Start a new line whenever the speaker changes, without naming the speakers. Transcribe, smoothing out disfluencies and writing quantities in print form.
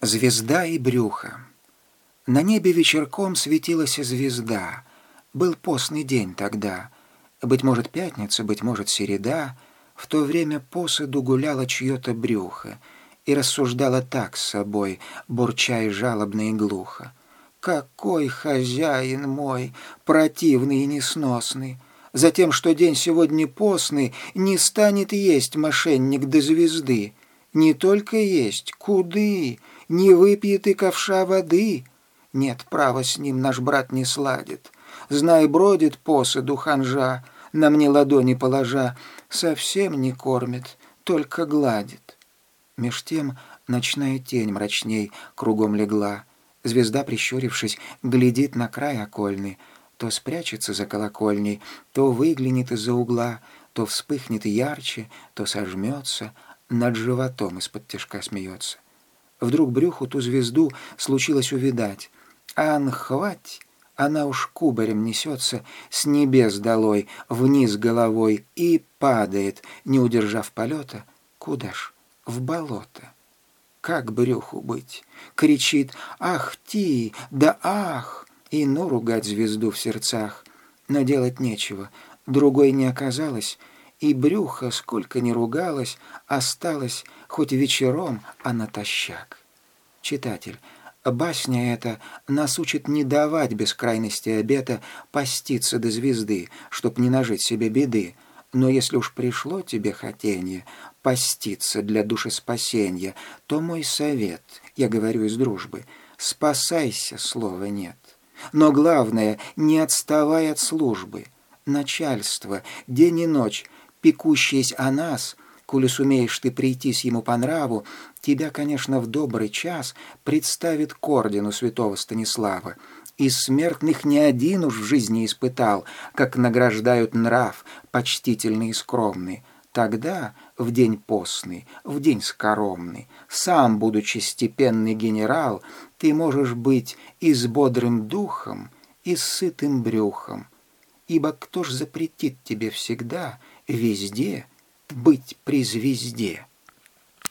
Звезда и брюхо. На небе вечерком светилась звезда. Был постный день тогда. Быть может, пятница, быть может, середа. В то время посаду гуляло чье-то брюхо и рассуждала так с собой, бурча и жалобно и глухо. «Какой хозяин мой, противный и несносный! Затем, что день сегодня постный, не станет есть мошенник до звезды. Не только есть, куды, не выпьет и ковша воды. Нет, право с ним наш брат не сладит. Знай, бродит посаду ханжа, на мне ладони положа, совсем не кормит, только гладит». Меж тем ночная тень мрачней кругом легла. Звезда, прищурившись, глядит на край окольный, то спрячется за колокольней, то выглянет из-за угла, то вспыхнет ярче, то сожмется, над животом из-под смеется. Вдруг брюху ту звезду случилось увидать. Ан, хвать! Она уж кубарем несется с небес долой, вниз головой и падает, не удержав полета. Куда ж? В болото. Как брюху быть? Кричит: «Ах ты! Да ах!» И ну ругать звезду в сердцах. Но делать нечего, другой не оказалось, и брюхо, сколько ни ругалось, осталось хоть вечером, а натощак. Читатель, басня эта нас учит не давать без крайности обета поститься до звезды, чтоб не нажить себе беды. Но если уж пришло тебе хотенье поститься для душеспасения, то мой совет, я говорю из дружбы, спасайся, слова нет. Но главное, не отставай от службы. Начальство, день и ночь, пекущееся о нас, коли сумеешь ты прийтись ему по нраву, тебя, конечно, в добрый час представит к ордену святого Станислава. Из смертных ни один уж в жизни испытал, как награждают нрав почтительный и скромный. Тогда, в день постный, в день скоромный, сам, будучи степенный генерал, ты можешь быть и с бодрым духом, и с сытым брюхом. Ибо кто ж запретит тебе всегда, везде быть при звезде?